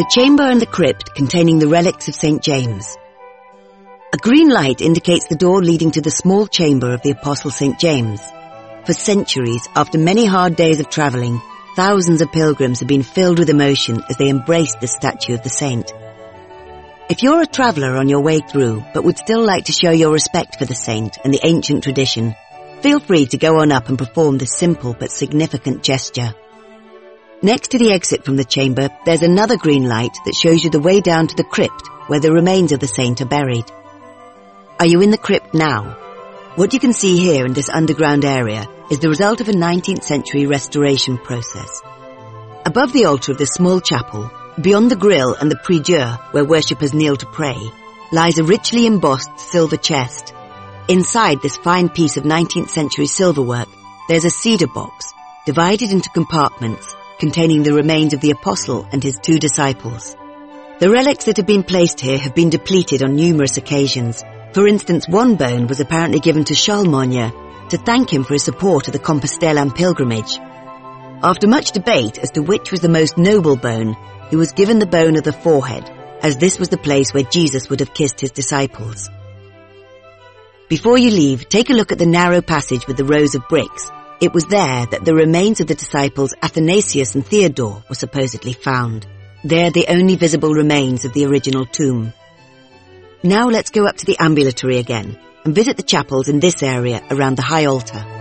the chamber and the crypt containing the relics of St. James. A green light indicates the door leading to the small chamber of the Apostle St. James. For centuries, after many hard days of travelling, thousands of pilgrims have been filled with emotion as they embraced the statue of the saint. If you're a traveller on your way through, but would still like to show your respect for the saint and the ancient tradition, feel free to go on up and perform this simple but significant gesture. Next to the exit from the chamber, there's another green light that shows you the way down to the crypt where the remains of the saint are buried. Are you in the crypt now? What you can see here in this underground area is the result of a 19th century restoration process. Above the altar of this small chapel, beyond the grille and the prie-dieu where worshippers kneel to pray, lies a richly embossed silver chest. Inside this fine piece of 19th century silverwork, there's a cedar box, divided into compartments, containing the remains of the apostle and his 2 disciples. The relics that have been placed here have been depleted on numerous occasions. For instance, one bone was apparently given to Charles Monnier to thank him for his support of the Compostelan pilgrimage. After much debate as to which was the most noble bone, he was given the bone of the forehead, as this was the place where Jesus would have kissed his disciples. Before you leave, take a look at the narrow passage with the rows of bricks. It was there that the remains of the disciples Athanasius and Theodore were supposedly found. They're the only visible remains of the original tomb. Now let's go up to the ambulatory again and visit the chapels in this area around the high altar.